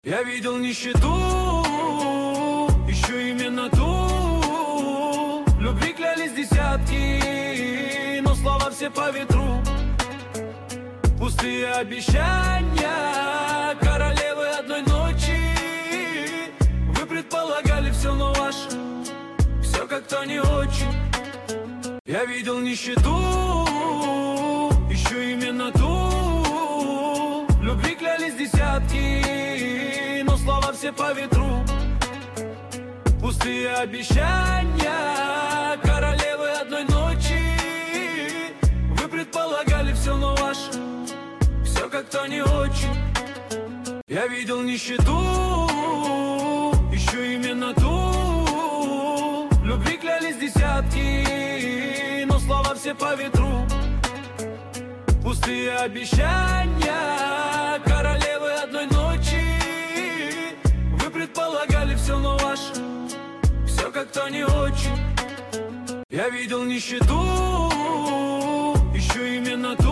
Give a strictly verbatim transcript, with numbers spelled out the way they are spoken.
Я видел нищету, ищу именно ту. Любви клялись десятки, но слова все по ветру. Пустые обещания королевы одной ночи. Вы предполагали все, но ваше все как-то не очень. Я видел нищету, ищу именно ту. Любви клялись десятки, но слова все по ветру. Пустые обещания королевы одной ночи. Вы предполагали все, но ваше все как-то не очень. Я видел нищету, ищу именно ту. Любви клялись десятки, но слова все по ветру. Пустые обещания королевы одной ночи. Вы предполагали все, но ваше все как-то не очень. Я видел нищету, ищу именно ту.